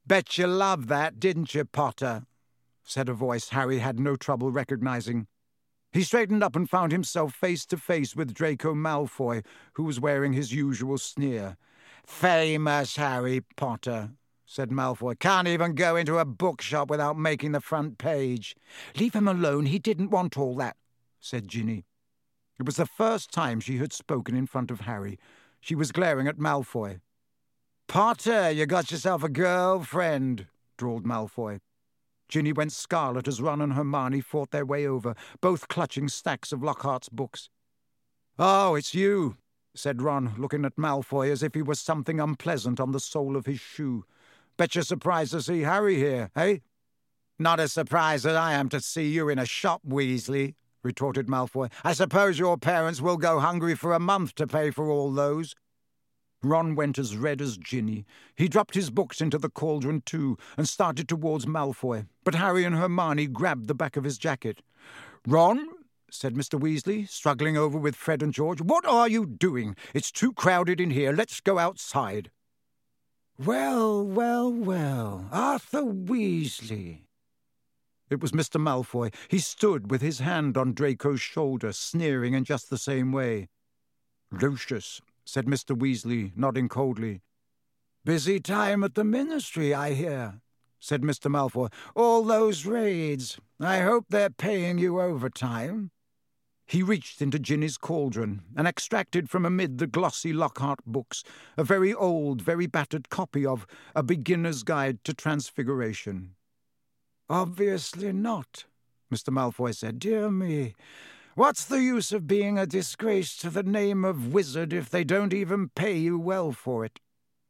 Bet you loved that, didn't you, Potter? Said a voice Harry had no trouble recognizing. He straightened up and found himself face to face with Draco Malfoy, who was wearing his usual sneer. Famous Harry Potter, said Malfoy. Can't even go into a bookshop without making the front page. Leave him alone, he didn't want all that, said Ginny. It was the first time she had spoken in front of Harry. She was glaring at Malfoy. Potter, you got yourself a girlfriend, drawled Malfoy. Ginny went scarlet as Ron and Hermione fought their way over, both clutching stacks of Lockhart's books. Oh, it's you, said Ron, looking at Malfoy as if he was something unpleasant on the sole of his shoe. Bet you're surprised to see Harry here, eh? Not as surprised as I am to see you in a shop, Weasley, retorted Malfoy. I suppose your parents will go hungry for a month to pay for all those. Ron went as red as Ginny. He dropped his books into the cauldron too and started towards Malfoy, but Harry and Hermione grabbed the back of his jacket. Ron, said Mr. Weasley, struggling over with Fred and George, what are you doing? It's too crowded in here. Let's go outside. Well, well, well, Arthur Weasley. It was Mr. Malfoy. He stood with his hand on Draco's shoulder, sneering in just the same way. Lucius, said Mr. Weasley, nodding coldly. Busy time at the Ministry, I hear, said Mr. Malfoy. All those raids. I hope they're paying you overtime. He reached into Ginny's cauldron and extracted from amid the glossy Lockhart books a very old, very battered copy of A Beginner's Guide to Transfiguration. Obviously not, Mr. Malfoy said. Dear me. What's the use of being a disgrace to the name of wizard if they don't even pay you well for it?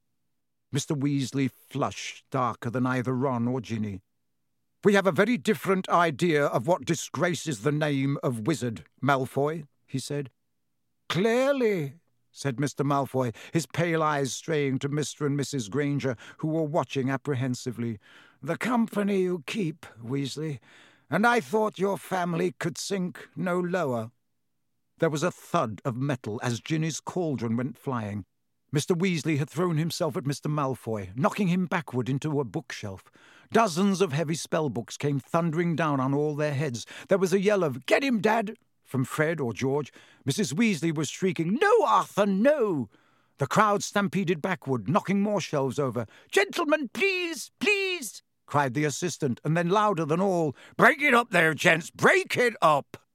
Mr. Weasley flushed darker than either Ron or Ginny. We have a very different idea of what disgraces the name of wizard, Malfoy, he said. Clearly, said Mr. Malfoy, his pale eyes straying to Mr. and Mrs. Granger, who were watching apprehensively. The company you keep, Weasley, and I thought your family could sink no lower. There was a thud of metal as Ginny's cauldron went flying. Mr. Weasley had thrown himself at Mr. Malfoy, knocking him backward into a bookshelf. Dozens of heavy spellbooks came thundering down on all their heads. There was a yell of, "Get him, Dad!" from Fred or George. Mrs. Weasley was shrieking, "No, Arthur, no!" The crowd stampeded backward, knocking more shelves over. "Gentlemen, please, please!" cried the assistant, and then louder than all, "Break it up there, gents, break it up!"